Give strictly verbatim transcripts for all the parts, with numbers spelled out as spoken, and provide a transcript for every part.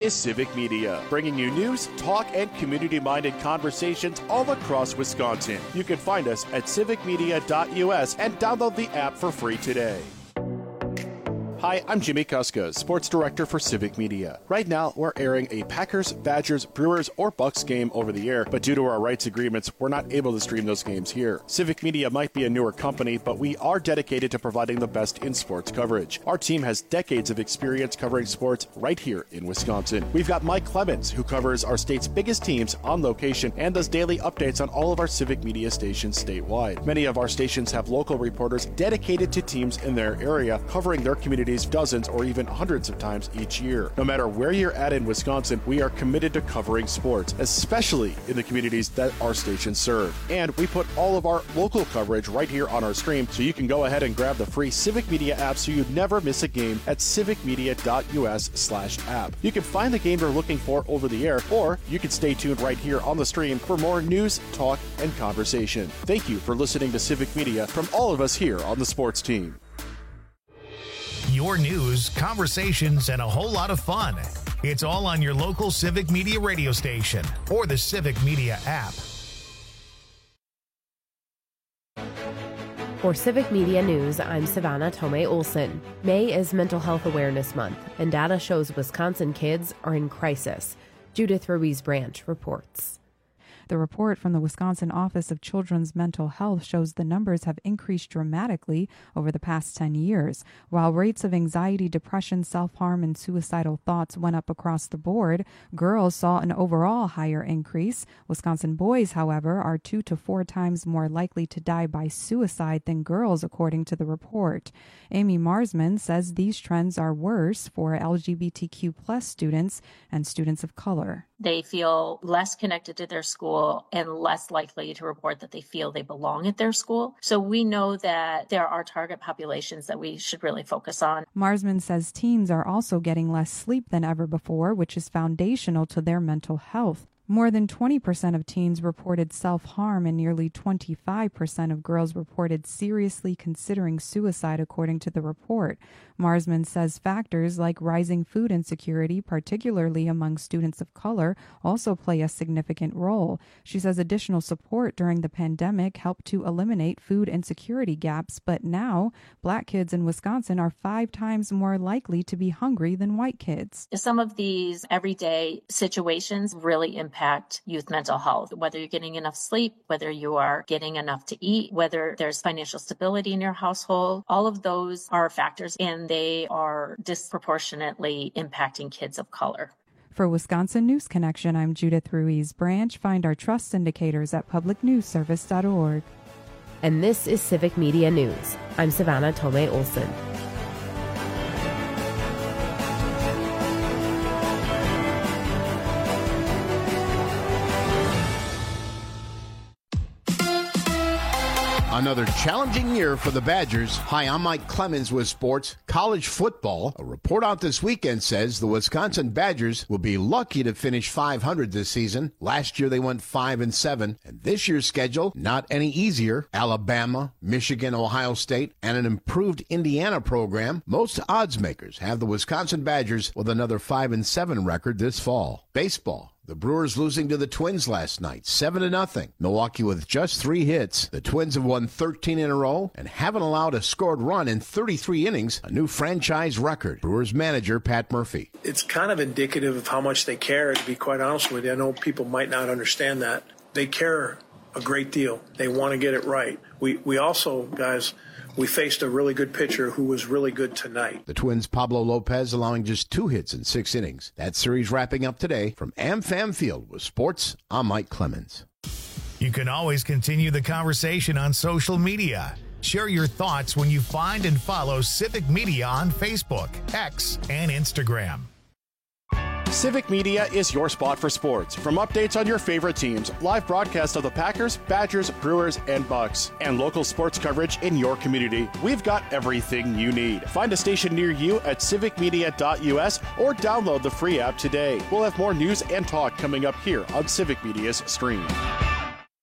is Civic Media, bringing you news, talk, and community-minded conversations all across Wisconsin. You can find us at civic media dot u s and download the app for free today. Hi, I'm Jimmy Kuska, Sports Director for Civic Media. Right now, we're airing a Packers, Badgers, Brewers, or Bucks game over the air, but due to our rights agreements, we're not able to stream those games here. Civic Media might be a newer company, but we are dedicated to providing the best in sports coverage. Our team has decades of experience covering sports right here in Wisconsin. We've got Mike Clemens, who covers our state's biggest teams on location and does daily updates on all of our Civic Media stations statewide. Many of our stations have local reporters dedicated to teams in their area, covering their community dozens or even hundreds of times each year. No matter where you're at in Wisconsin, we are committed to covering sports, especially in the communities that our stations serve. And we put all of our local coverage right here on our stream, so you can go ahead and grab the free Civic Media app so you never miss a game at civic media dot u s slash app. You can find the game you're looking for over the air, or you can stay tuned right here on the stream for more news, talk, and conversation. Thank you for listening to Civic Media from all of us here on the sports team. Your news, conversations, and a whole lot of fun. It's all on your local Civic Media radio station or the Civic Media app. For Civic Media News, I'm Savannah Tomei Olson. May is Mental Health Awareness Month, and data shows Wisconsin kids are in crisis. Judith Ruiz Branch reports. The report from the Wisconsin Office of Children's Mental Health shows the numbers have increased dramatically over the past ten years. While rates of anxiety, depression, self-harm, and suicidal thoughts went up across the board, girls saw an overall higher increase. Wisconsin boys, however, are two to four times more likely to die by suicide than girls, according to the report. Amy Marsman says these trends are worse for L G B T Q plus students and students of color. They feel less connected to their school and less likely to report that they feel they belong at their school. So we know that there are target populations that we should really focus on. Marsman says teens are also getting less sleep than ever before, which is foundational to their mental health. More than twenty percent of teens reported self-harm and nearly twenty-five percent of girls reported seriously considering suicide, according to the report. Marsman says factors like rising food insecurity, particularly among students of color, also play a significant role. She says additional support during the pandemic helped to eliminate food insecurity gaps, but now black kids in Wisconsin are five times more likely to be hungry than white kids. Some of these everyday situations really impact youth mental health, whether you're getting enough sleep, whether you are getting enough to eat, whether there's financial stability in your household. All of those are factors, and they are disproportionately impacting kids of color. For Wisconsin News Connection, I'm Judith Ruiz Branch. Find our trust indicators at public news service dot org. And this is Civic Media News. I'm Savannah Tomei Olson. Another challenging year for the Badgers. Hi, I'm Mike Clemens with Sports College Football. A report out this weekend says the Wisconsin Badgers will be lucky to finish five hundred this season. Last year they went five and seven, and this year's schedule not any easier. Alabama, Michigan, Ohio State, and an improved Indiana program. Most odds makers have the Wisconsin Badgers with another five and seven record this fall. Baseball. The Brewers losing to the Twins last night, seven to nothing. Milwaukee with just three hits. The Twins have won thirteen in a row and haven't allowed a scored run in thirty-three innings, a new franchise record. Brewers manager Pat Murphy. It's kind of indicative of how much they care, to be quite honest with you. I know people might not understand that. They care a great deal. They want to get it right. We, we also, guys, we faced a really good pitcher who was really good tonight. The Twins' Pablo Lopez allowing just two hits in six innings. That series wrapping up today. From AmFam Field with Sports, I'm Mike Clemens. You can always continue the conversation on social media. Share your thoughts when you find and follow Civic Media on Facebook, X, and Instagram. Civic Media is your spot for sports. From updates on your favorite teams, live broadcast of the Packers, Badgers, Brewers, and Bucks, and local sports coverage in your community, we've got everything you need. Find a station near you at civic media dot u s or download the free app today. We'll have more news and talk coming up here on Civic Media's stream.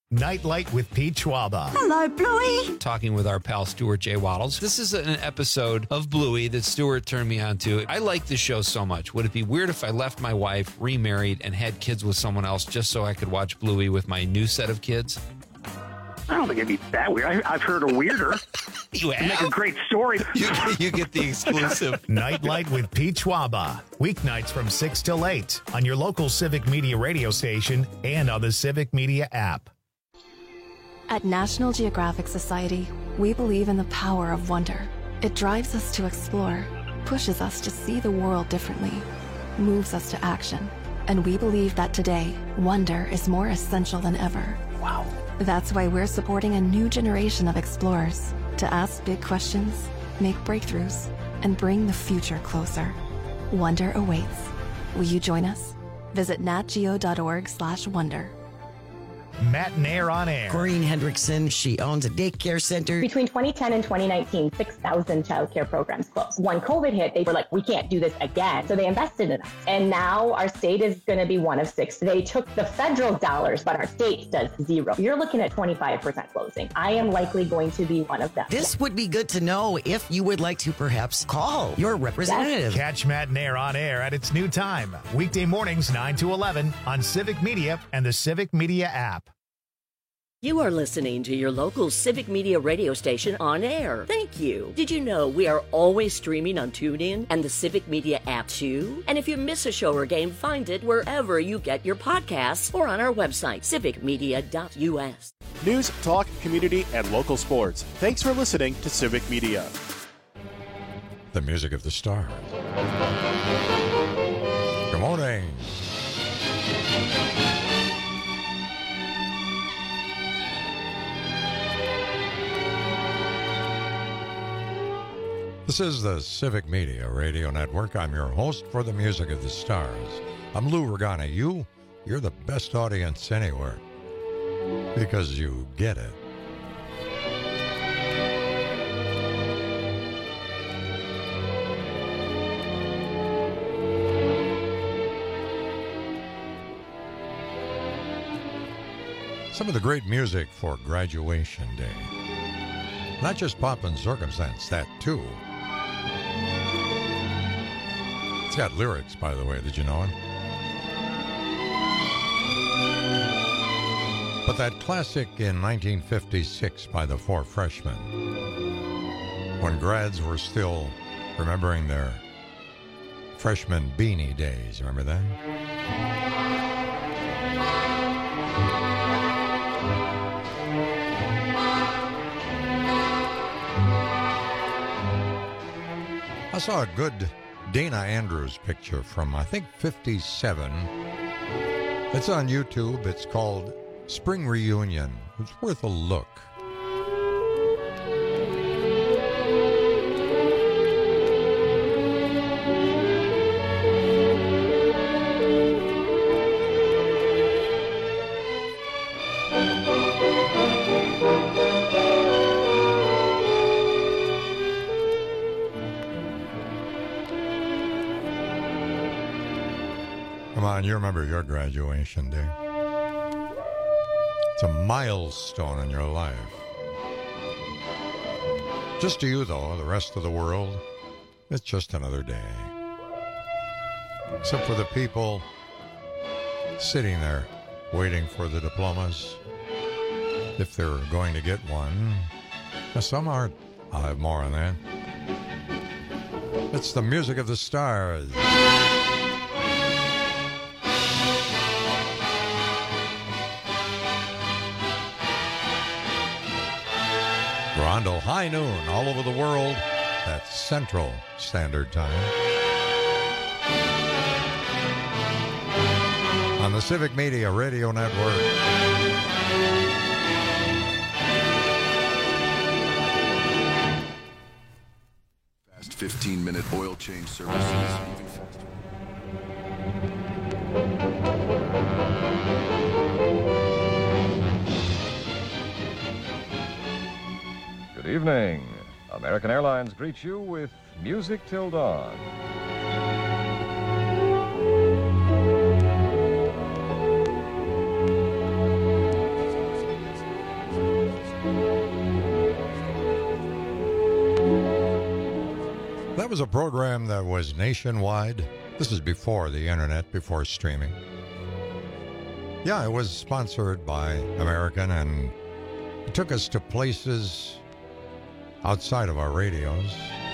Nightlight with Pete Schwaba. Hello, Bluey. Talking with our pal Stuart J. Waddles. This is an episode of Bluey that Stuart turned me on to. I like this show so much. Would it be weird if I left my wife, remarried, and had kids with someone else just so I could watch Bluey with my new set of kids? I don't think it'd be that weird. I, I've heard a weirder. You have? Make a great story. You, you get the exclusive. Nightlight with Pete Schwaba. Weeknights from six till eight on your local Civic Media radio station and on the Civic Media app. At National Geographic Society, we believe in the power of wonder. It drives us to explore, pushes us to see the world differently, moves us to action. And we believe that today, wonder is more essential than ever. Wow. That's why we're supporting a new generation of explorers to ask big questions, make breakthroughs, and bring the future closer. Wonder awaits. Will you join us? Visit natgeo.org slash wonder. Matt and Air on Air. Corinne Hendrickson, she owns a daycare center. Between twenty ten and twenty nineteen, six thousand childcare programs closed. When COVID hit, they were like, we can't do this again. So they invested in us. And now our state is going to be one of six. They took the federal dollars, but our state does zero. You're looking at twenty-five percent closing. I am likely going to be one of them. This would be good to know if you would like to perhaps call your representative. Yes. Catch Matt and Air on Air at its new time. Weekday mornings, nine to eleven on Civic Media and the Civic Media app. You are listening to your local Civic Media radio station on air. Thank you. Did you know we are always streaming on TuneIn and the Civic Media app too? And if you miss a show or game, find it wherever you get your podcasts or on our website, civic media dot u s. News, talk, community, and local sports. Thanks for listening to Civic Media. The music of the stars. Good morning. This is the Civic Media Radio Network. I'm your host for the Music of the Stars. I'm Lou Regana. You, you're the best audience anywhere because you get it. Some of the great music for graduation day. Not just Pomp and Circumstance, that too. It's got lyrics, by the way. Did you know it? But that classic in nineteen fifty-six by the Four Freshmen, when grads were still remembering their freshman beanie days. Remember that? I saw a good Dana Andrews picture from, I think, fifty-seven. It's on YouTube. It's called Spring Reunion. It's worth a look. Come on, you remember your graduation day. It's a milestone in your life. Just to you, though, the rest of the world, it's just another day. Except for the people sitting there waiting for the diplomas, if they're going to get one. Now, some aren't. I'll have more on that. It's the music of the stars. Rondo, high noon, all over the world. That's Central Standard Time. On the Civic Media Radio Network. Fast fifteen-minute oil change services. Good evening. American Airlines greets you with Music Till Dawn. That was a program that was nationwide. This is before the internet, before streaming. Yeah, it was sponsored by American, and it took us to places outside of our radios.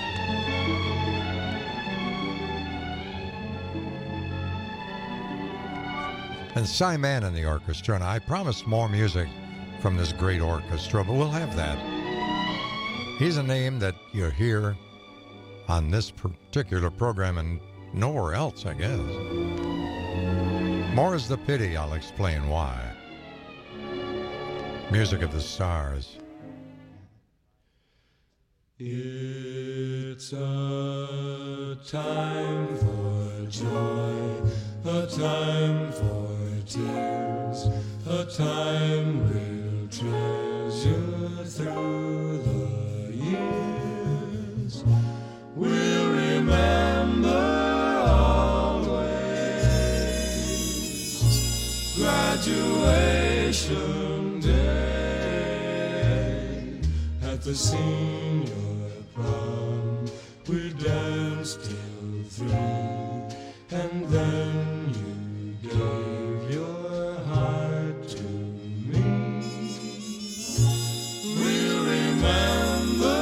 And Cy Mann and the orchestra, and I promised more music from this great orchestra, but we'll have that. He's a name that you hear on this particular program and nowhere else, I guess. More is the pity, I'll explain why. Music of the Stars. It's a time for joy, a time for tears, a time we'll treasure through the years. We'll remember always graduation day at the senior prom. We danced till three, and then you gave your heart to me. We'll remember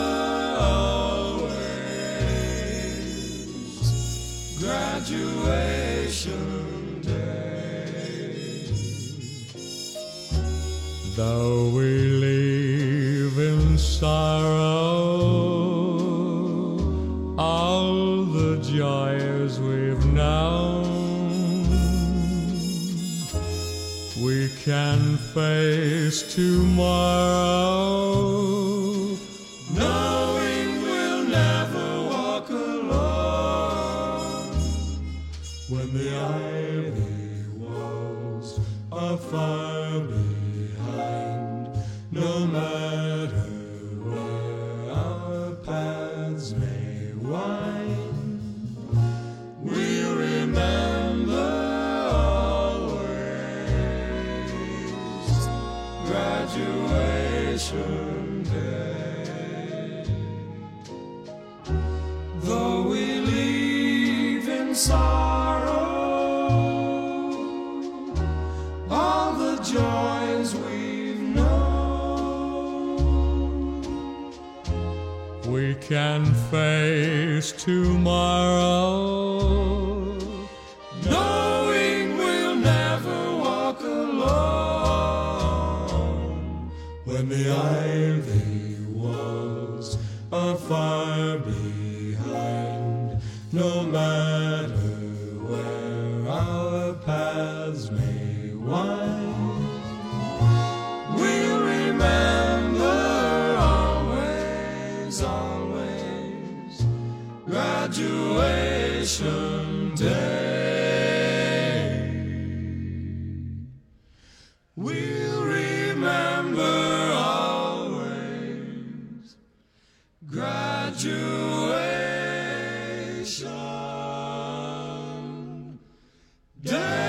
always graduation day. Though we live in sorrow, all the joys we've known, we can face tomorrow, knowing we'll never walk alone. When the ivy walls are far behind, no matter where our paths may wind, we'll remember graduation day. Though we live in sorrow, all the joys we've known, we can face tomorrow, knowing we'll never walk alone. When the ivy walls are far behind, no matter where our paths may wind, we'll remember always, always graduation day. We'll remember always graduation day.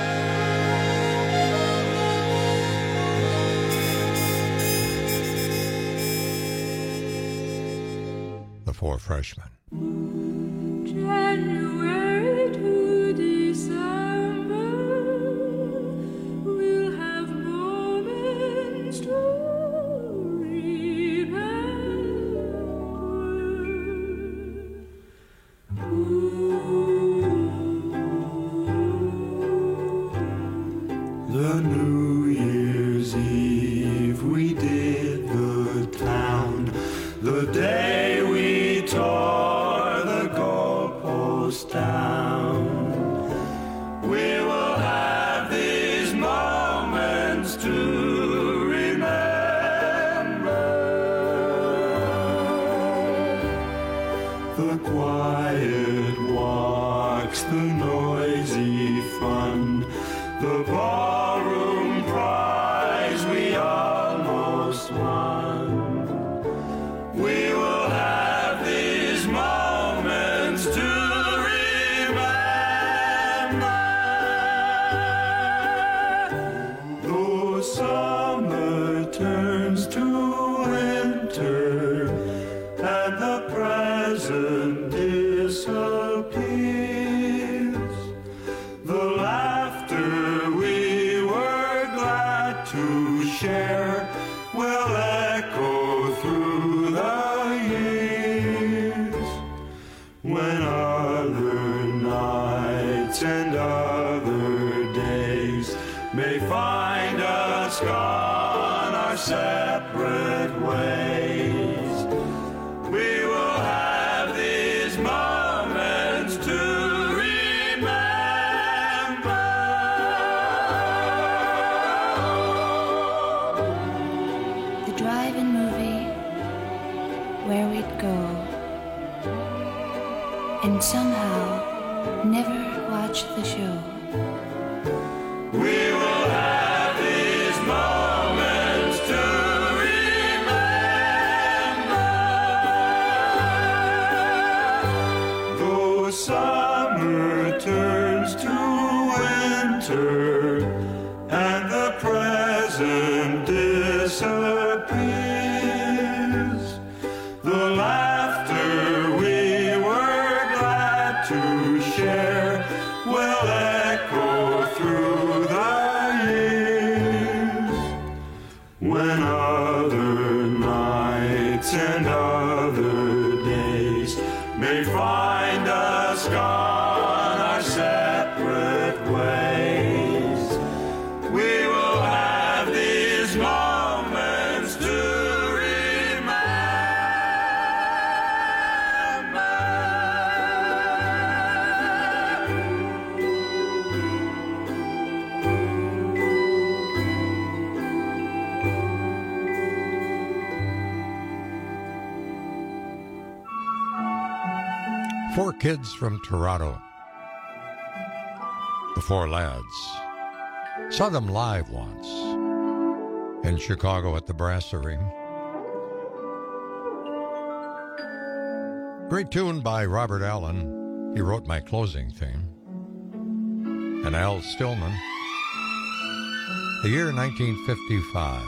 The Four Freshmen. January to December, we'll have moments to The New Year's Eve we did the town, the day we tore the goalpost down. We will have these moments to remember. The quiet walks, the noisy fun, the ballroom prize we almost won. We will have these moments to remember. Though summer turns to winter and the present disappears, may find us gone our separate ways. We will have these moments to remember. The drive-in movie where we'd go and somehow never watch the show. We will have these moments to remember. Though summer turns to winter and the present disappears, the laughter we were glad to share will echo through the years. When other nights and other days may find us gone our separate ways, we will have these moments to Four kids from Toronto. The four lads. Saw them live once in Chicago at the Brasserie. Great tune by Robert Allen. He wrote my closing theme. And Al Stillman. The year nineteen fifty-five.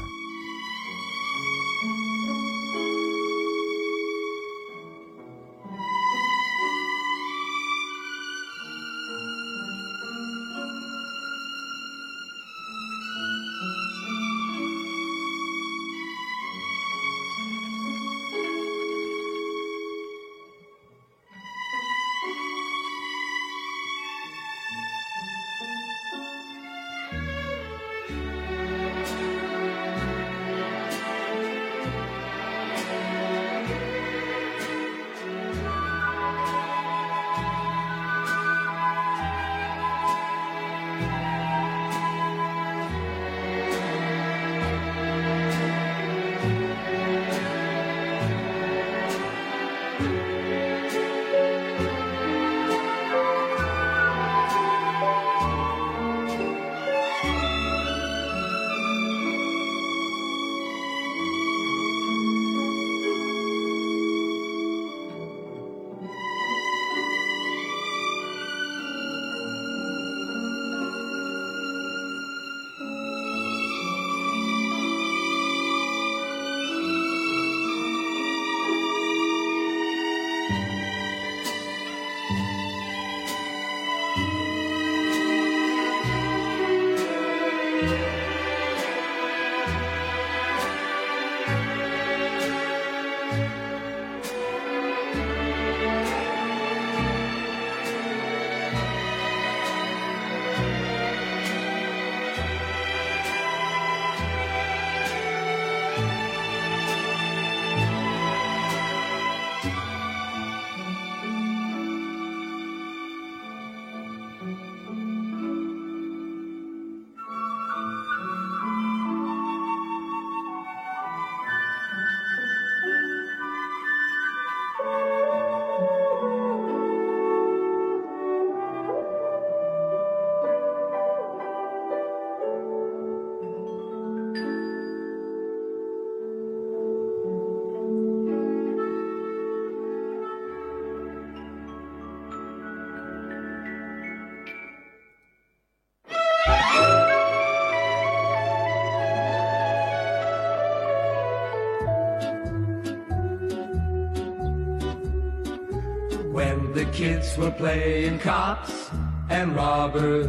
When the kids were playing cops and robbers,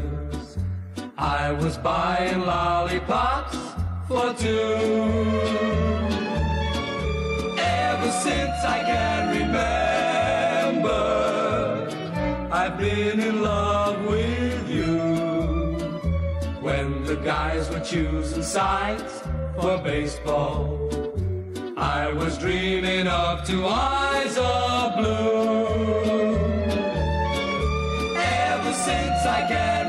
I was buying lollipops for two. Ever since I can remember, I've been in love with you. When the the guys were choosing sides for baseball. I was dreaming of two eyes of blue. Ever since I can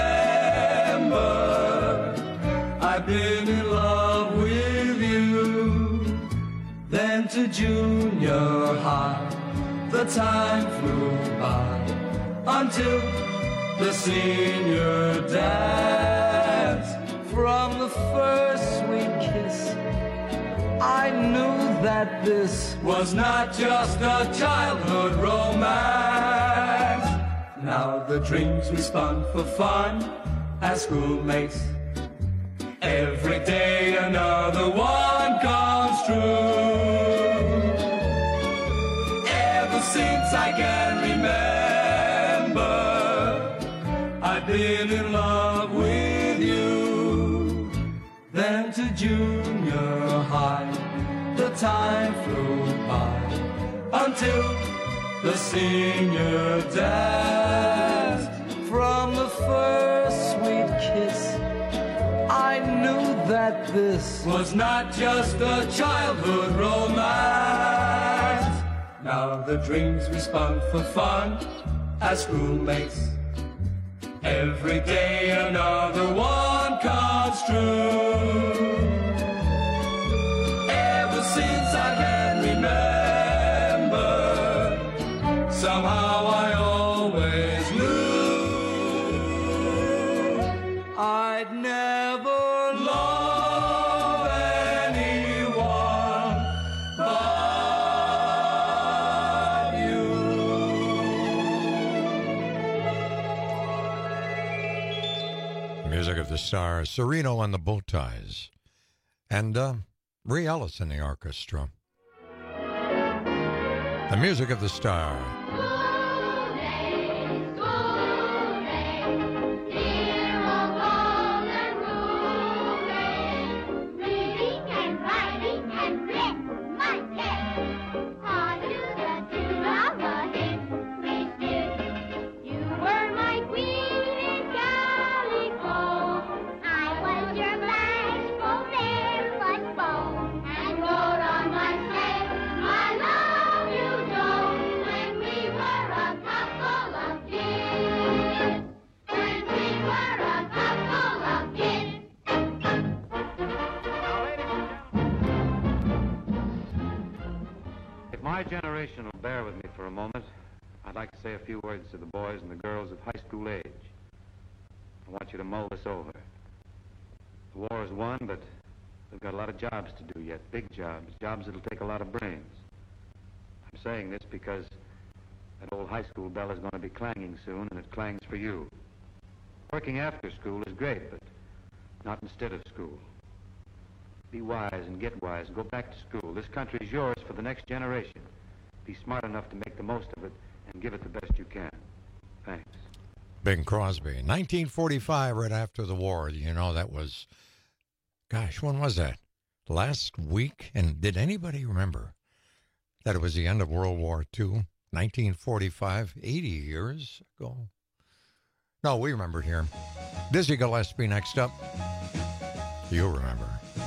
remember, I've been in love with you. Then to junior high, the time flew by until the senior dance. From the first sweet kiss, I knew that this was not just a childhood romance. Now the dreams we spun for fun as schoolmates, every day another one comes true. Ever since I can remember, I've been in love with you. Then to junior high, the time flew by until the senior dance. From the first sweet kiss, I knew that this was not just a childhood romance. Now the dreams we spun for fun as schoolmates, every day another one comes true. Ever since I can remember, somehow I always knew I'd never love anyone but you. Music of the Stars, Sereno and the Bowties, and uh, Ray Ellis in the orchestra. The Music of the Star. My generation will bear with me for a moment. I'd like to say a few words to the boys and the girls of high school age. I want you to mull this over. The war is won, but we've got a lot of jobs to do yet, big jobs, jobs that'll take a lot of brains. I'm saying this because that old high school bell is going to be clanging soon, and it clangs for you. Working after school is great, but not instead of school. Be wise and get wise and go back to school. This country's yours for the next generation. Be smart enough to make the most of it and give it the best you can. Thanks. Bing Crosby, nineteen forty-five, right after the war. You know, that was, gosh, when was that? Last week? And did anybody remember that it was the end of World War Two? nineteen forty-five, eighty years ago. No, we remembered here. Dizzy Gillespie next up. You'll remember.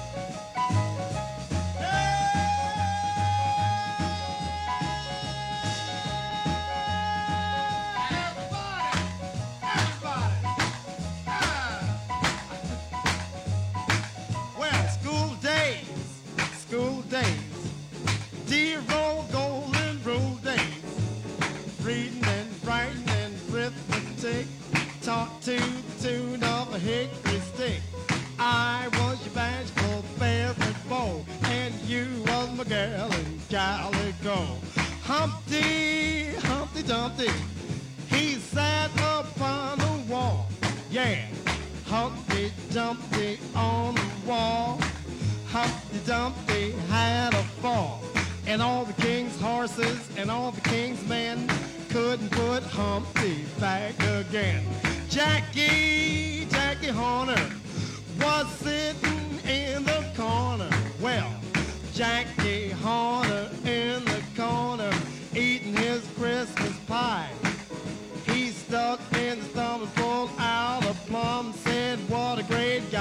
Talk to the tune of a hickory stick. I was your bashful favorite beau, and you was my girl in calico. Humpty, Humpty Dumpty, he sat upon the wall. Yeah, Humpty Dumpty on the wall. Humpty Dumpty had a fall, and all the king's horses and all the king's men couldn't put Humpty back again. Jackie, Jackie Horner was sitting in the corner. Well, Jackie Horner in the corner eating his Christmas pie. He stuck in the thumb and pulled out a plum, said, what a great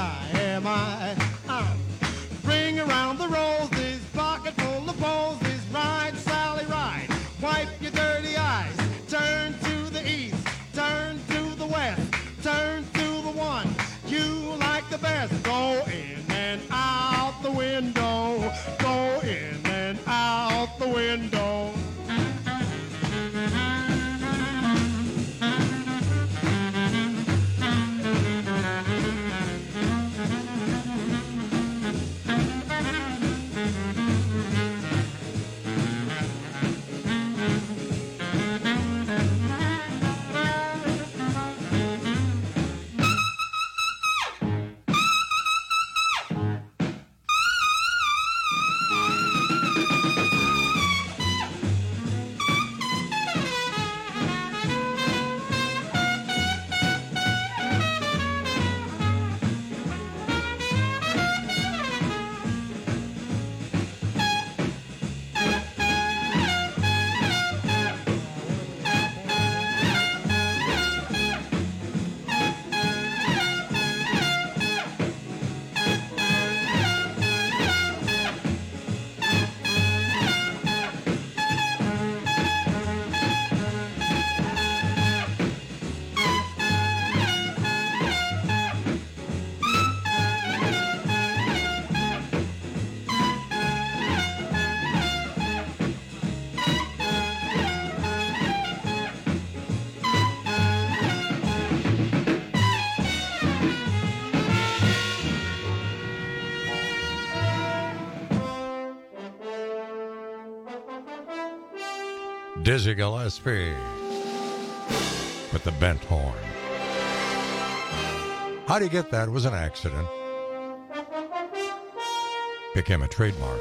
just go in and out the window. Go in and out the window. Dizzy Gillespie with the bent horn. How do you get that? It was an accident. Became a trademark.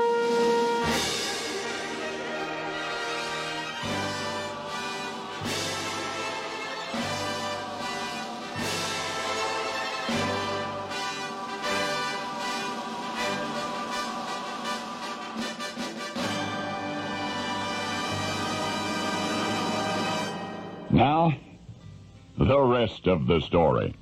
Now, the rest of the story.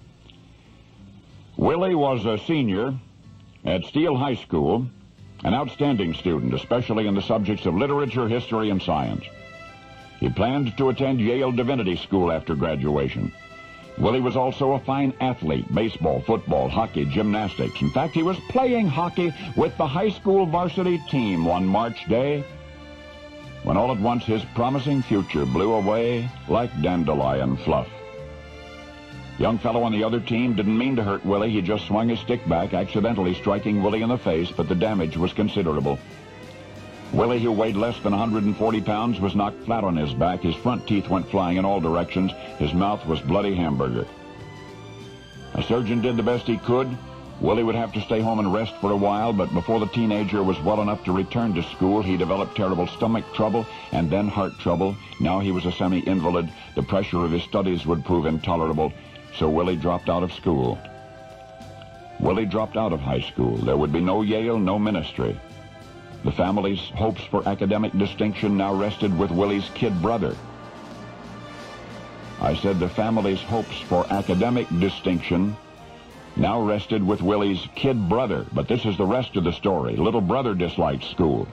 Willie was a senior at Steele High School, an outstanding student, especially in the subjects of literature, history, and science. He planned to attend Yale Divinity School after graduation. Willie was also a fine athlete, baseball, football, hockey, gymnastics. In fact, he was playing hockey with the high school varsity team one March day, when all at once his promising future blew away like dandelion fluff. Young fellow on the other team didn't mean to hurt Willie. He just swung his stick back, accidentally striking Willie in the face, but the damage was considerable. Willie, who weighed less than one hundred forty pounds, was knocked flat on his back. His front teeth went flying in all directions. His mouth was bloody hamburger. A surgeon did the best he could. Willie would have to stay home and rest for a while, but before the teenager was well enough to return to school, he developed terrible stomach trouble and then heart trouble. Now he was a semi-invalid. The pressure of his studies would prove intolerable, so Willie dropped out of school. Willie dropped out of high school. There would be no Yale, no ministry. The family's hopes for academic distinction now rested with Willie's kid brother. I said the family's hopes for academic distinction now rested with Willie's kid brother, but this is the rest of the story. Little brother disliked school.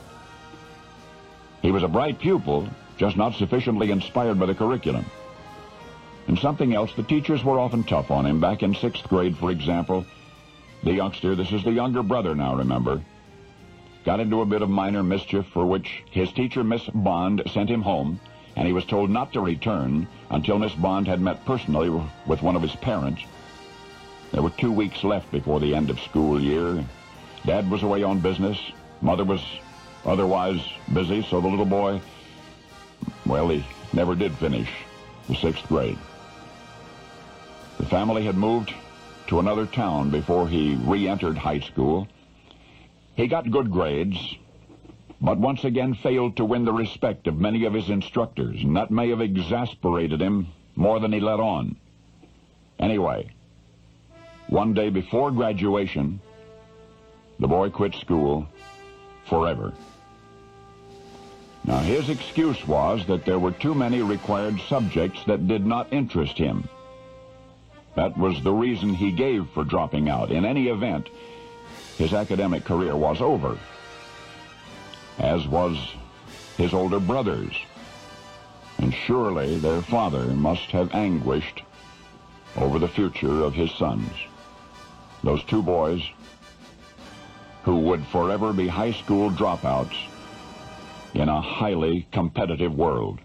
He was a bright pupil, just not sufficiently inspired by the curriculum. And something else, the teachers were often tough on him. Back in sixth grade, for example, the youngster, this is the younger brother now, remember, got into a bit of minor mischief for which his teacher, Miss Bond, sent him home, and he was told not to return until Miss Bond had met personally with one of his parents. There were two weeks left before the end of school year. Dad was away on business. Mother was otherwise busy, so the little boy, well, he never did finish the sixth grade. The family had moved to another town before he re-entered high school. He got good grades, but once again failed to win the respect of many of his instructors, and that may have exasperated him more than he let on. Anyway, one day before graduation, the boy quit school forever. Now, his excuse was that there were too many required subjects that did not interest him. That was the reason he gave for dropping out. In any event, his academic career was over, as was his older brother's. And surely their father must have anguished over the future of his sons. Those two boys who would forever be high school dropouts in a highly competitive world.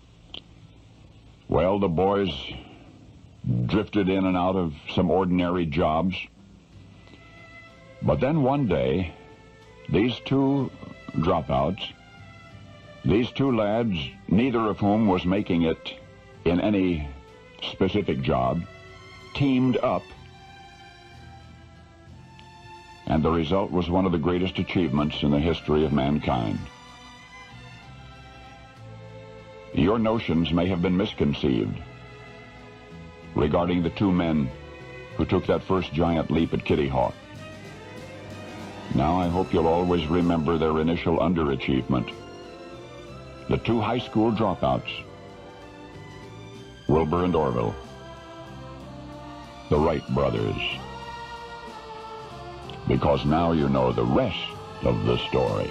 Well, the boys drifted in and out of some ordinary jobs. But then one day, these two dropouts, these two lads, neither of whom was making it in any specific job, teamed up. And the result was one of the greatest achievements in the history of mankind. Your notions may have been misconceived regarding the two men who took that first giant leap at Kitty Hawk. Now I hope you'll always remember their initial underachievement. The two high school dropouts, Wilbur and Orville, the Wright brothers. Because now you know the rest of the story.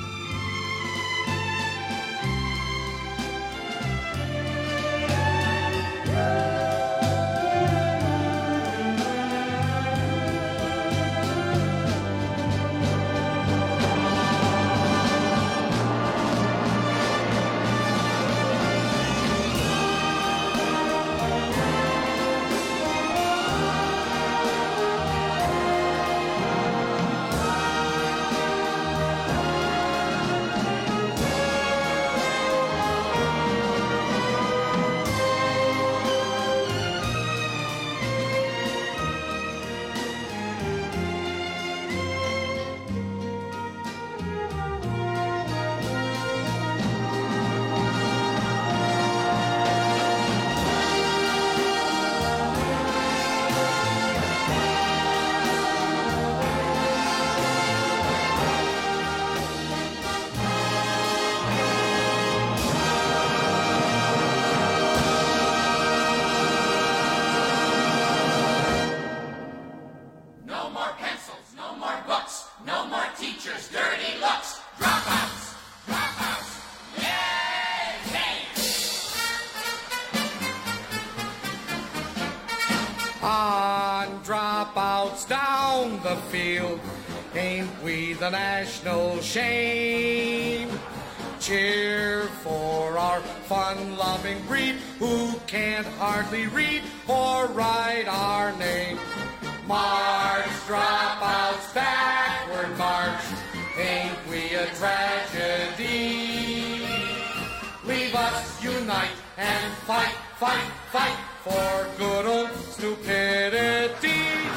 The national shame. Cheer for our fun-loving breed who can't hardly read or write our name. March, dropouts, backward march. Ain't we a tragedy? Leave us unite and fight, fight, fight for good old stupidity.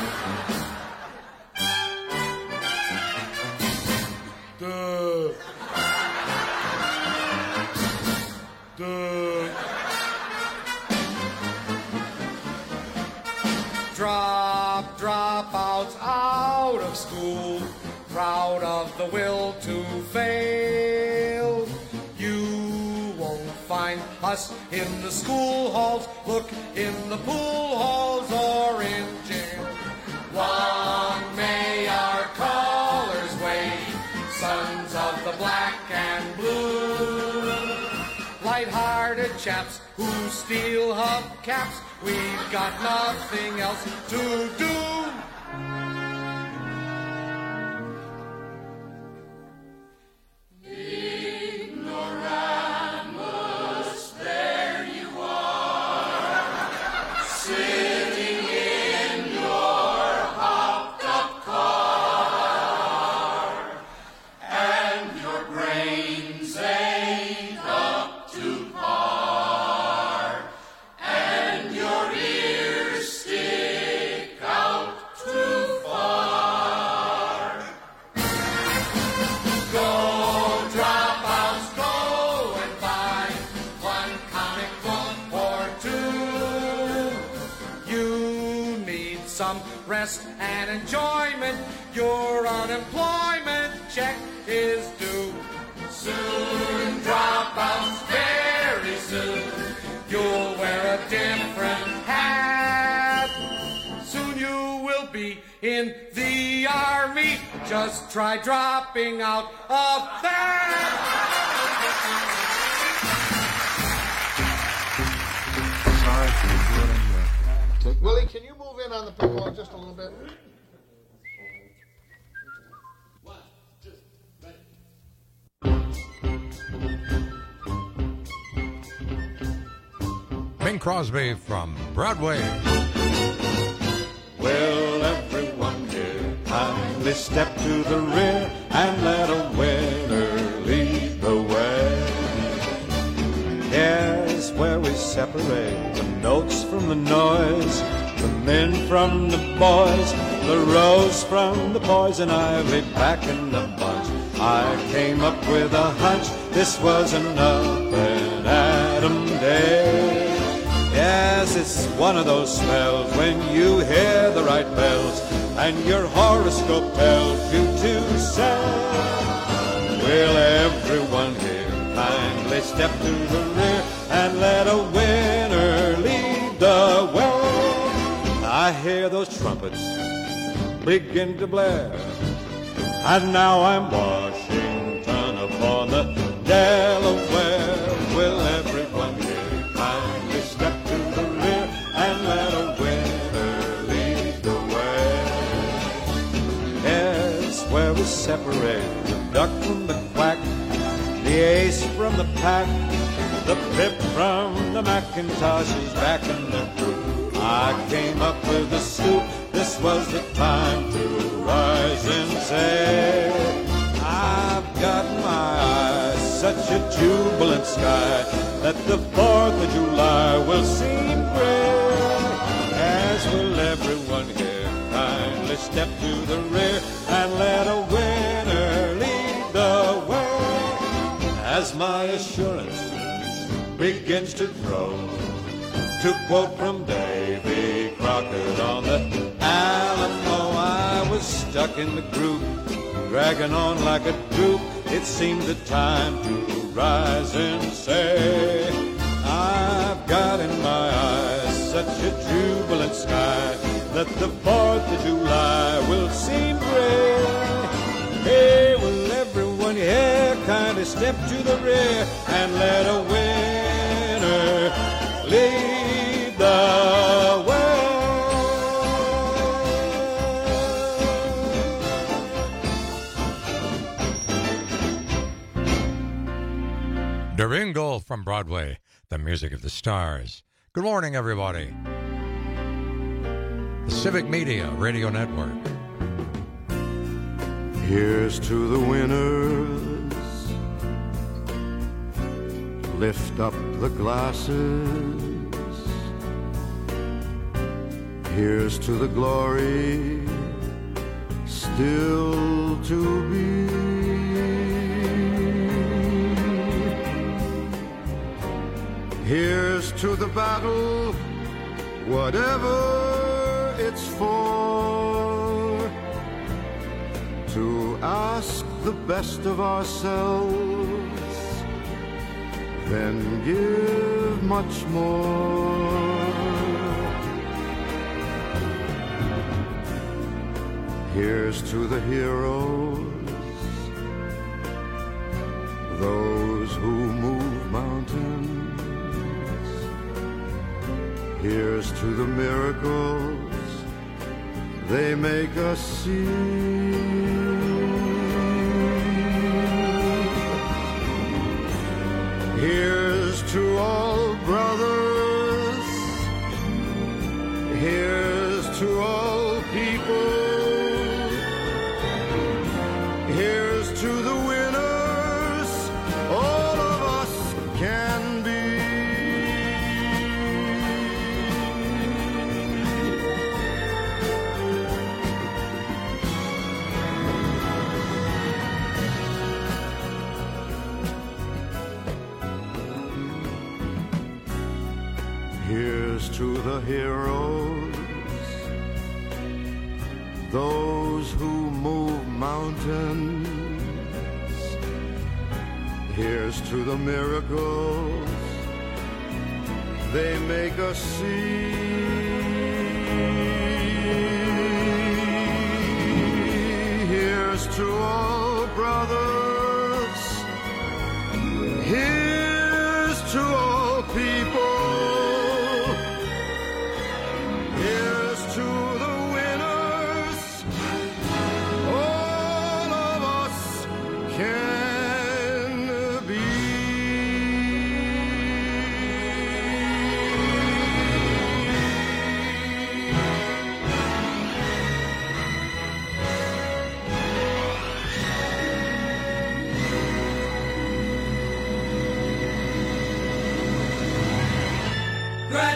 Duh. Duh. Drop, dropouts out of school, proud of the will to fail. You won't find us in the school halls, look in the pool halls or in jail. Long may our colors wave, sons of the black and blue. Light-hearted chaps who steal hubcaps, we've got nothing else to do. Ignoramus, there you are, sitting in your hopped-up car, and your brains ain't up to par, and your ears stick out too far. Go, dropouts, go and buy one comic book or two. You need some rest and enjoyment. Your unemployment check is due. Soon, dropouts, very soon, you'll wear a different hat. Soon you will be in the army. Just try dropping out of that. Sorry. Willie, can you move in on the piccolo just a little bit? Bing Crosby from Broadway. Will everyone here kindly step to the rear and let a winner lead the way? Here's where we separate the notes from the noise, the men from the boys, the rose from the poison ivy back in the bunch. I came up with a hunch, this was an up and Adam day. Yes, it's one of those spells when you hear the right bells and your horoscope tells you to say, will everyone here kindly step to the rear and let a winner lead the way? I hear those trumpets begin to blare, and now I'm Washington upon the Delaware. Will everyone here kindly step to the rear and let a winner lead the way? Yes, where we separate the duck from the quack, the ace from the pack, the pip from the Macintoshes back in the group. I came up with the scoop, this was the time to rise and say, I've got in my eyes such a jubilant sky that the fourth of July will seem gray. As will everyone here kindly step to the rear and let a winner lead the way. As my assurance begins to grow, to quote from Davy Crockett on the Alamo, I was stuck in the groove, dragging on like a droop. It seemed the time to rise and say, I've got in my eyes such a jubilant sky that the fourth of July will seem gray. Hey, will everyone here kindly step to the rear and let a winner lead the way? Doringo from Broadway, the music of the stars. Good morning, everybody. The Civic Media Radio Network. Here's to the winners. Lift up the glasses. Here's to the glory still to be. Here's to the battle, whatever it's for, to ask the best of ourselves, then give much more. Here's to the heroes, those who move mountains. Here's to the miracles they make us see. Here's to all brothers. Here's to all people. Here's to the winners all of us can be. Here's to the heroes, those who move mountains. Here's to the miracles they make us see. Here's to all brothers. Here's to all people. Here's to the winners. All of us can be.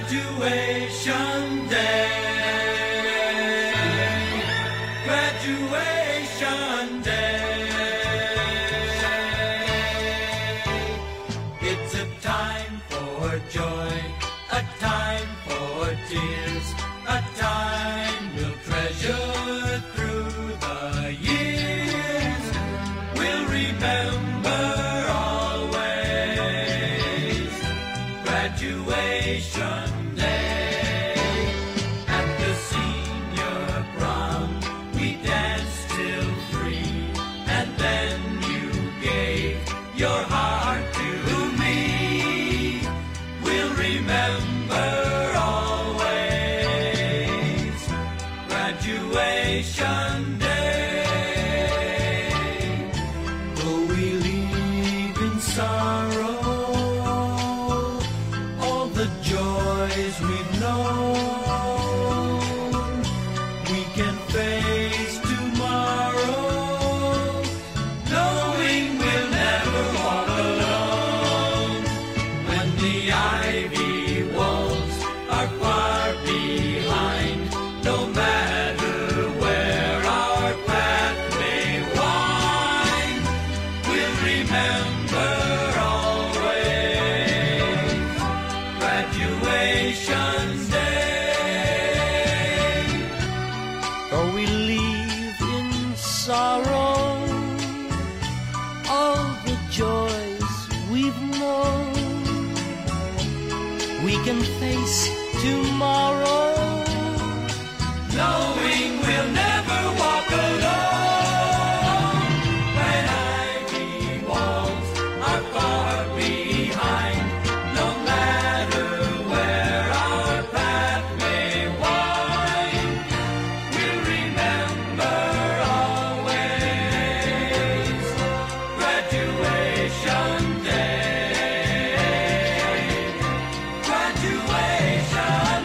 Graduation day, graduation day. It's a time for joy, a time for tears, a time we'll treasure through the years. We'll remember always graduation. Your heart to me, we'll remember always graduation day. Though we leave in sorrow all the joys we've known, we can face tomorrow knowing we'll never walk alone. When the ivy walls are far behind, no matter where our path may wind, we'll remember always graduation day. Though we leave in sorrow all the joys we've known, we can face tomorrow knowing we'll never walk alone. When ivy walls are far behind, no matter where our path may wind, we'll remember always graduation day, graduation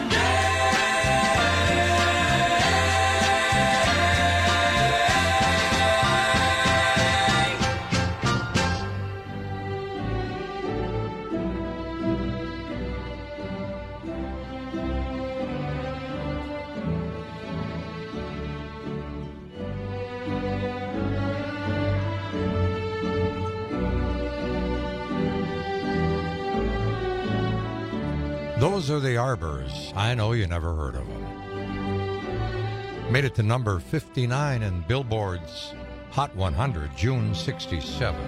Those are the Arbors. I know you never heard of them. Made it to number fifty-nine in Billboard's Hot one hundred, June sixty-seven.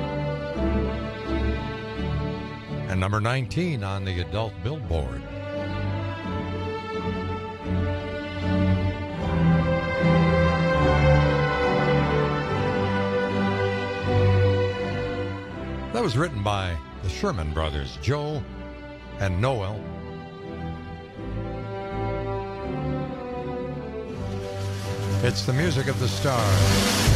And number nineteen on the adult Billboard. That was written by the Sherman Brothers, Joe and Noel. It's the music of the stars.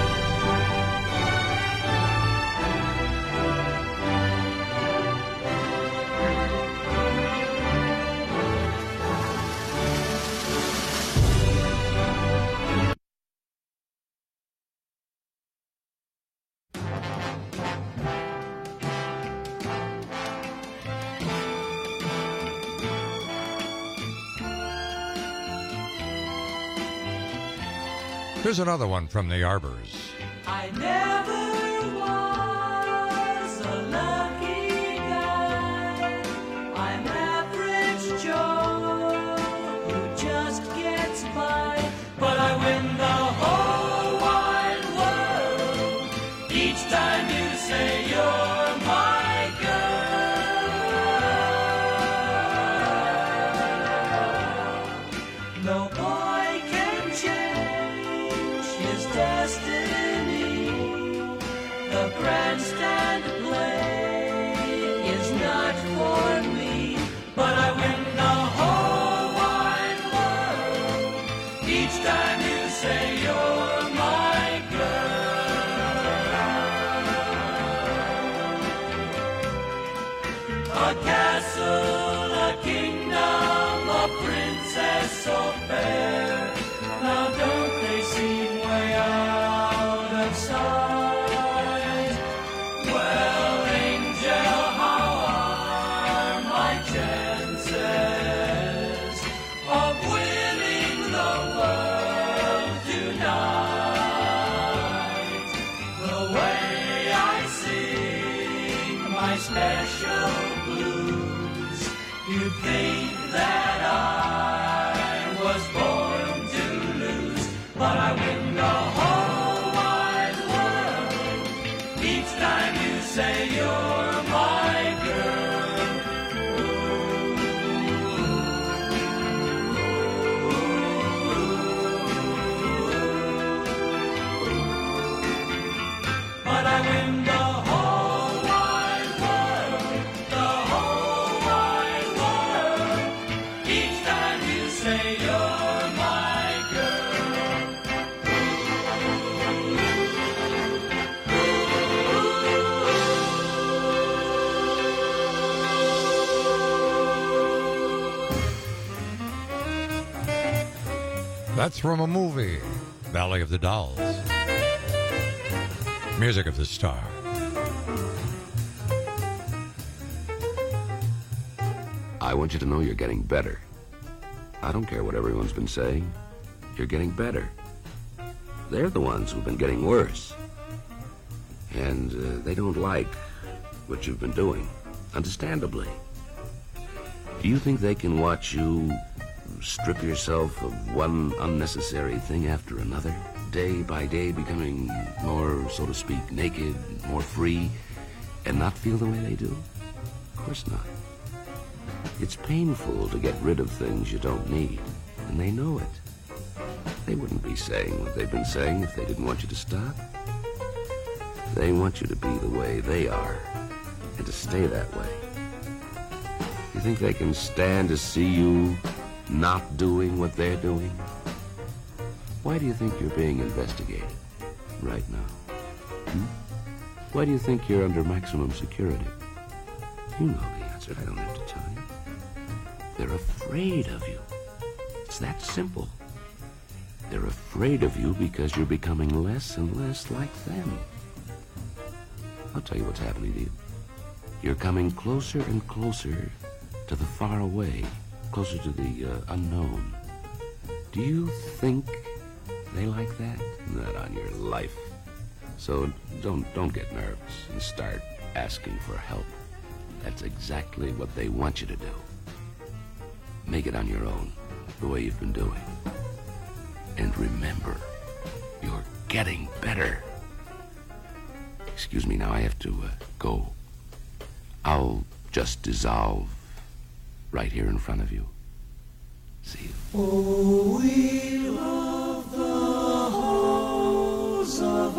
Here's another one from the Arbors. I never was a lucky guy. I'm average Joe who just gets by. But I win the whole wide world each time you say you're my girl. No boy can change his destiny. The grandstand play is not for me, but I win the whole wide world each time you say you're my girl. A castle, a kingdom, a princess so fair. Now don't they seem way out of sight? Well, angel, how are my chances? but I win the whole wide world each time you say you're my girl. But I win the whole wide world, the whole wide world each time you say you're my girl. That's from a movie, Valley of the Dolls. Music of the Star. I want you to know you're getting better. I don't care what everyone's been saying. You're getting better. They're the ones who've been getting worse. And uh, they don't like what you've been doing, understandably. Do you think they can watch you strip yourself of one unnecessary thing after another, day by day becoming more, so to speak, naked, more free, and not feel the way they do? Of course not. It's painful to get rid of things you don't need, and they know it. They wouldn't be saying what they've been saying if they didn't want you to stop. They want you to be the way they are, and to stay that way. You think they can stand to see you not doing what they're doing? Why do you think you're being investigated right now? Hmm? Why do you think you're under maximum security? You know the answer. I don't have to tell you. They're afraid of you. It's that simple. They're afraid of you because you're becoming less and less like them. I'll tell you what's happening to you. You're coming closer and closer to the far away, closer to the uh, unknown. Do you think they like that? Not on your life. So don't don't get nervous and start asking for help. That's exactly what they want you to do. Make it on your own, the way you've been doing. And remember, you're getting better. Excuse me, now I have to uh, go. I'll just dissolve right here in front of you. See you. Oh, we love the halls of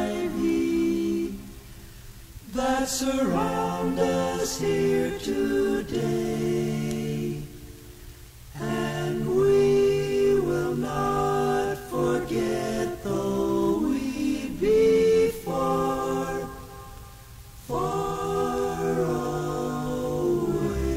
ivy that surround us here today, and we will not forget though we be far, far away.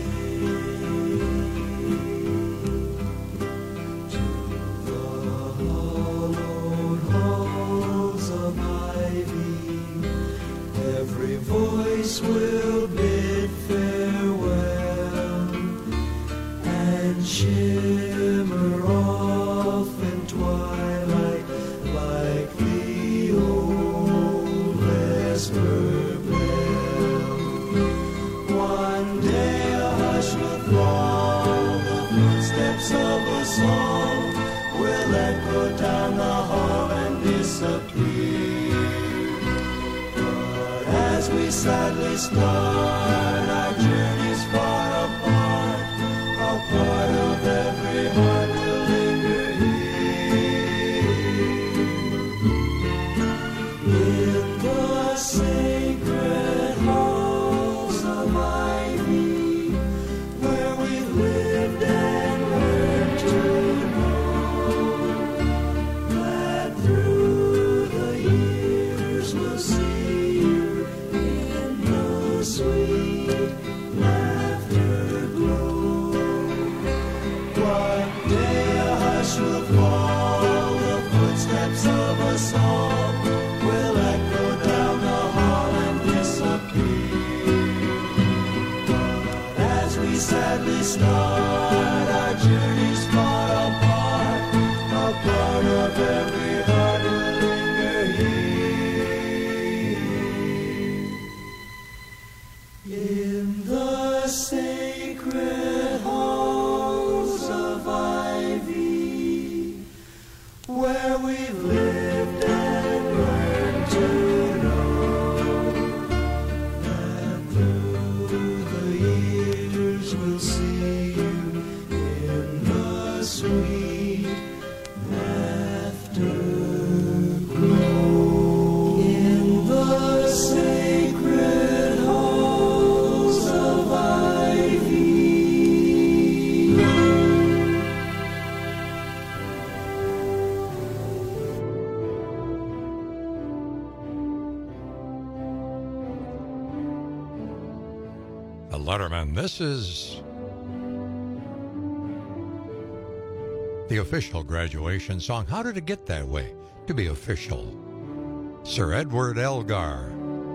To the hallowed halls of ivy, every voice will bid farewell and shimmer off in twilight like the old vesper bell. One day a hush will fall, the footsteps of us all will echo down the hall and disappear. But as we sadly start our journeys far apart, a part of every heart will linger here. In the sacred halls of ivy, where we lived and learned to know that through the years we'll see you in the sweet laughter glow. One day a hush will fall, the footsteps of us all will echo down the hall and disappear. But as we sadly start our journeys far apart, a part of every heart will linger here. In the sacred halls of ivy, where we Letterman. This is the official graduation song. How did it get that way to be official? Sir Edward Elgar.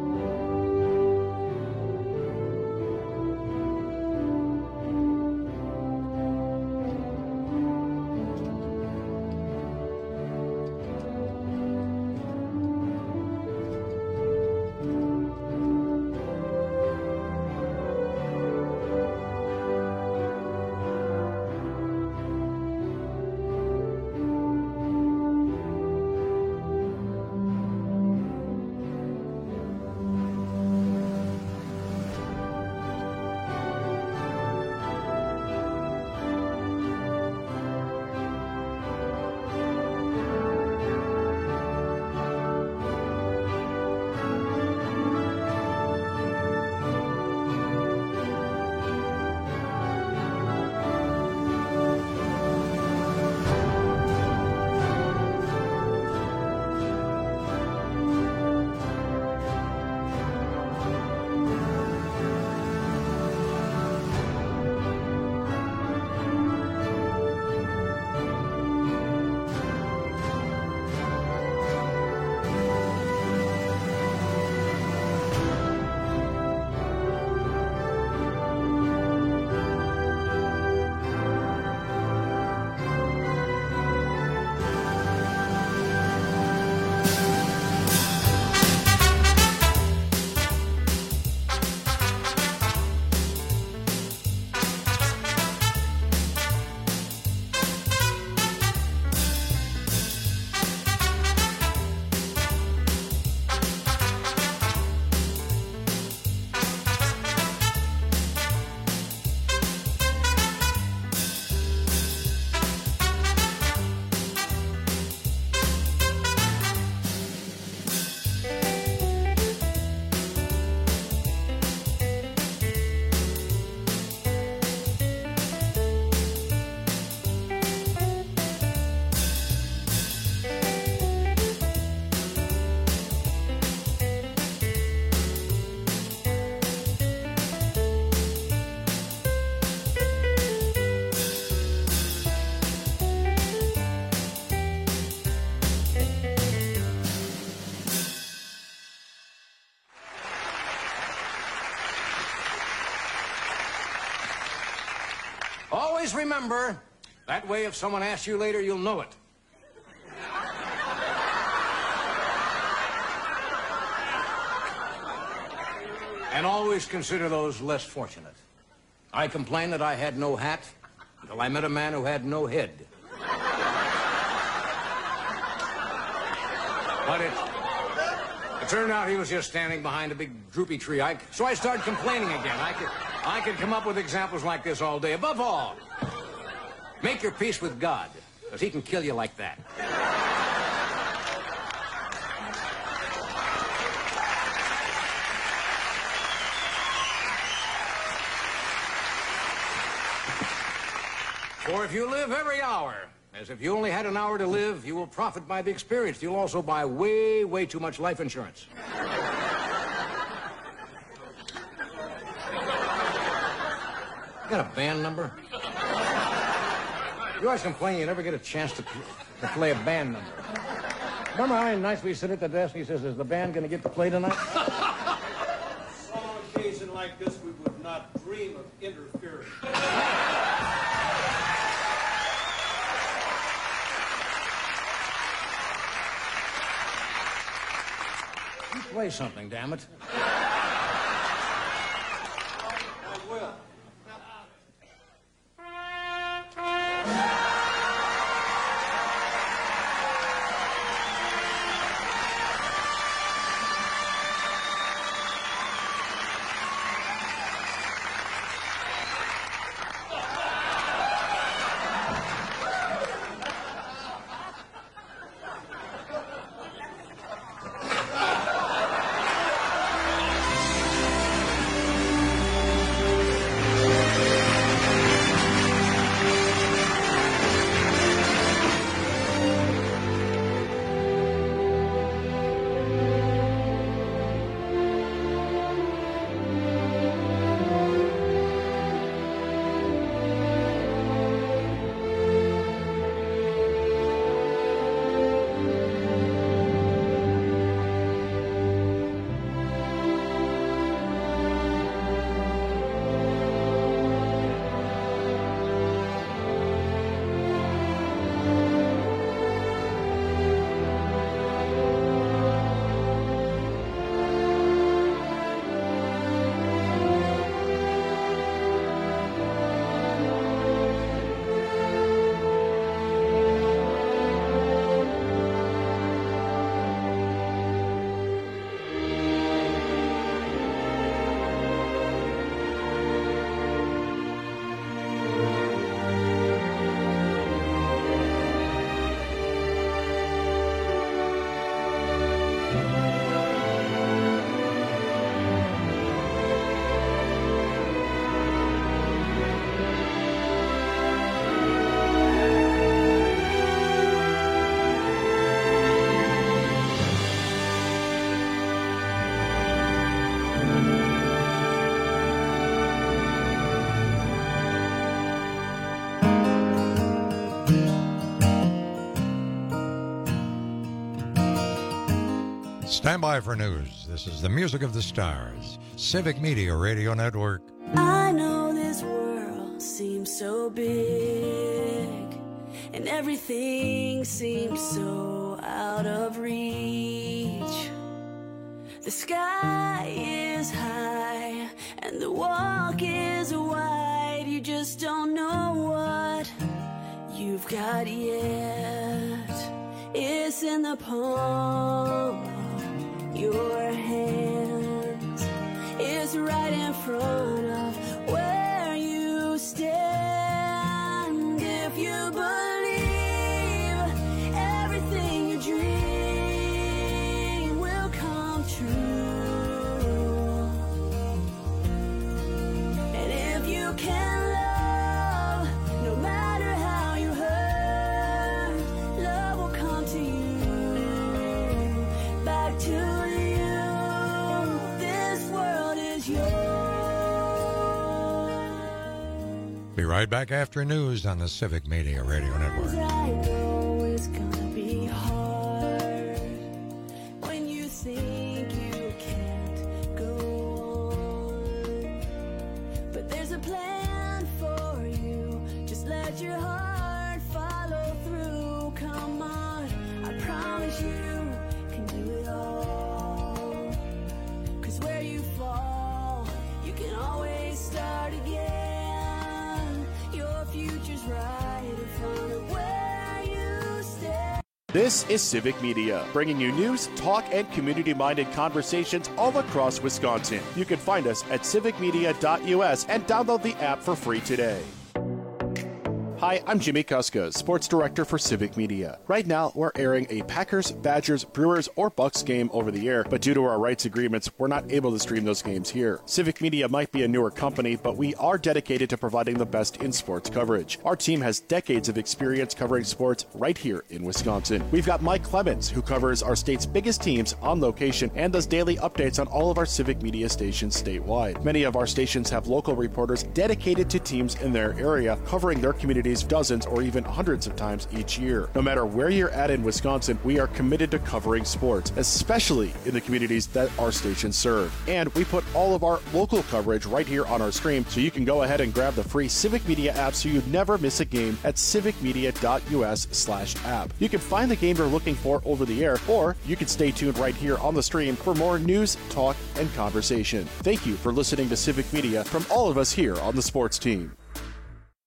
Always remember, that way if someone asks you later, you'll know it. And always consider those less fortunate. I complained that I had no hat until I met a man who had no head. But it, it turned out he was just standing behind a big droopy tree. I, so I started complaining again. I could, I could come up with examples like this all day. Above all, make your peace with God, because he can kill you like that. For if you live every hour as if you only had an hour to live, you will profit by the experience. You'll also buy way, way too much life insurance. You got a band number? You always complain you never get a chance to, to play a band number. Remember how nice we sit at the desk and he says, is the band going to get to play tonight? On an occasion like this, we would not dream of interfering. You play something, damn it. I will. Stand by for news. This is the Music of the Stars, Civic Media Radio Network. I know this world seems so big, and everything seems so out of reach. The sky is high, and the walk is wide. You just don't know what you've got yet. It's in the palm of your hands. It's right in front of where you stand. If you believe everything you dream will come true, and if you can love, no matter how you hurt, love will come to you, back to you. This world is yours. Be right back after news on the Civic Media Radio Network. I know it's gonna be hard when you think you can't go on, but there's a plan for you. Just let your heart follow through. Come on, I promise you can do it all. 'Cause where you fall, you can always start again. Your future's right in front of where you stand. This is Civic Media, bringing you news, talk, and community-minded conversations all across Wisconsin. You can find us at civic media dot U S and download the app for free today. Hi, I'm Jimmy Kuska, Sports Director for Civic Media. Right now, we're airing a Packers, Badgers, Brewers, or Bucks game over the air, but due to our rights agreements, we're not able to stream those games here. Civic Media might be a newer company, but we are dedicated to providing the best in sports coverage. Our team has decades of experience covering sports right here in Wisconsin. We've got Mike Clemens, who covers our state's biggest teams on location and does daily updates on all of our Civic Media stations statewide. Many of our stations have local reporters dedicated to teams in their area, covering their communities dozens or even hundreds of times each year. No matter where you're at in Wisconsin, we are committed to covering sports, especially in the communities that our stations serve. And we put all of our local coverage right here on our stream, so you can go ahead and grab the free Civic Media app so you never miss a game at civic media dot U S slash app. You can find the game you're looking for over the air, or you can stay tuned right here on the stream for more news, talk, and conversation. Thank you for listening to Civic Media from all of us here on the sports team.